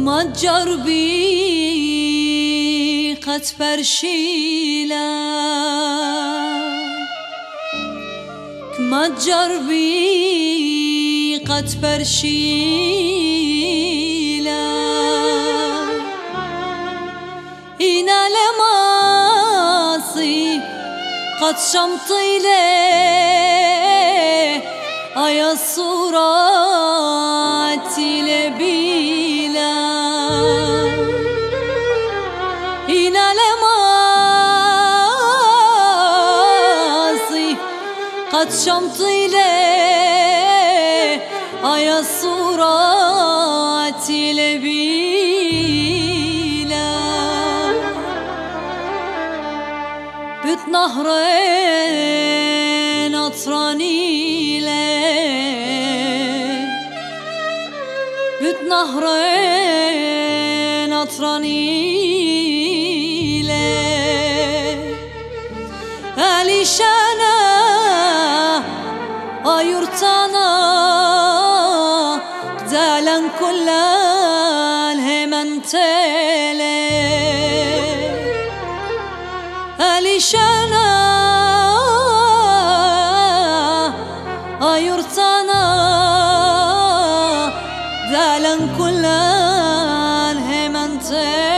مجر بی قد فرشیلا مجر بی قد فرشیلا این لماصي قد شمطيله أيا الصورات لبيلا إن لماصي قد شمطيله أيا الصورات لبيلا بيت نهرين أطراني بيت نهرين أطراني ألي شانا أيرتانا قدالا كل الهمنتلي ألي شانا أيرتانا قدالا كل الهمنتلي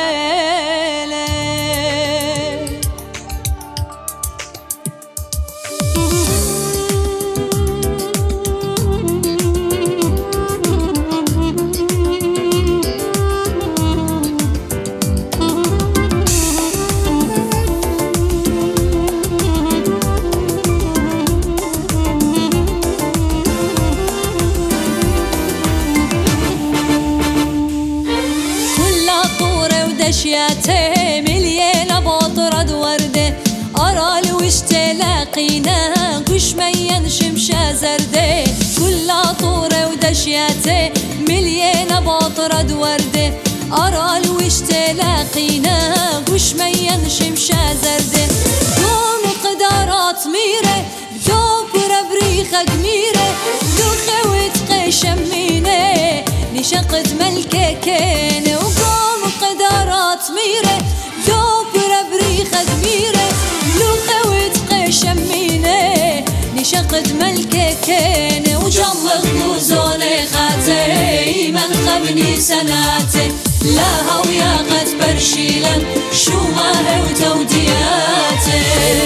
أشياته مليانة بطرد وردة أرى الوش تلاقينا قش مين شمشة زردة كل طورة ودشياته مليانة بطرد وردة أرى الوش تلاقينا قش مين شمشة زردة دون قدرات ميرة دوب ربريخة قميرة دو خوت قشمينة نشقد ملكة كينة وقوم قدرات ميرة دوب ربريخة كبيرة لو خوت قشمينة نشقد ملكة كينة وجمغ نوزوني خاتي من قبني سناتي لا هويا قد برشيلا شو ما هو تودياتي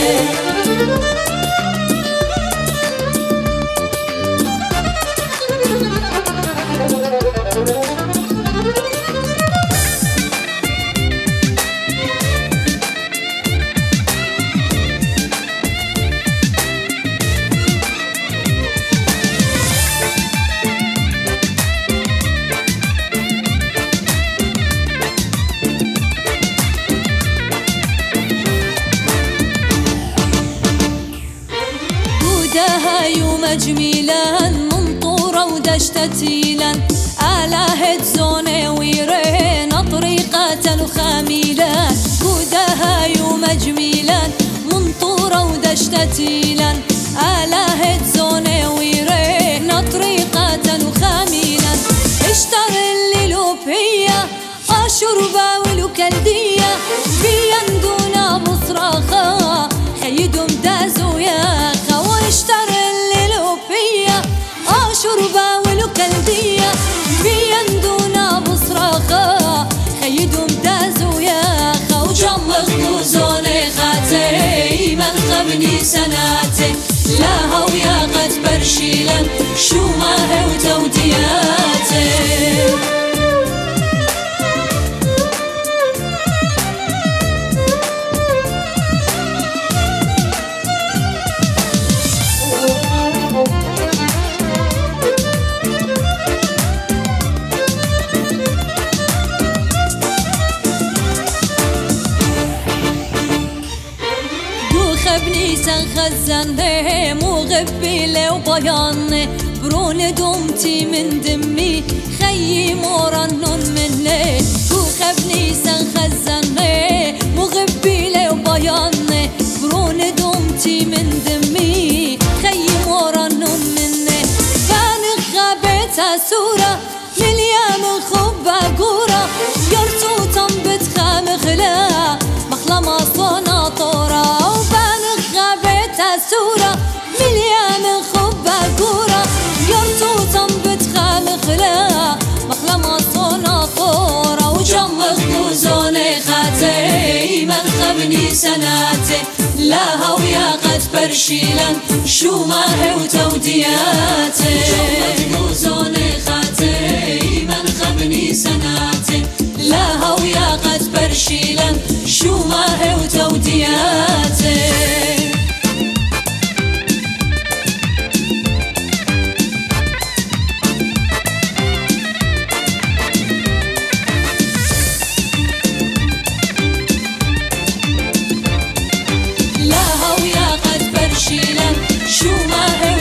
جميلا منطورة ودشتتيلا على هد زوني ويرين طريقة وخميلا كودها يوم جميلا منطورة ودشتتيلا على هد زوني ويرين طريقة وخميلا اشتر اللي لوبية أشربا ولوكالدية بيندونا بصراخة خيدهم دازو يا خوا اشتر شربا ولوكالدية بيندونا بصراخة خيدهم دازو يا خا وجمغ نوزوني خاتي من قبني سناتي لا هويا قد برشيلا شو ما هو تودياتي بنيسان خزانه مغبلة وبيانه برون دمتي من دمي خيي مورنون مني كوخة بنيسان خزانه مغبلة وبيانه برون دمتي من دمي خيي مورنون مني كان خابتها سورة من يام خبا مليان خبة قورة يرتوطن بتخلخلا مخلا مصونا قورة وجمخ بوزوني خاتي من خبني سناتي لا هويا قد برشيلا شو ما هي وتودياتي جمخ بوزوني خاتي من خبني سناتي لا هويا قد برشيلا شو ما هي وتودياتي شو ما هي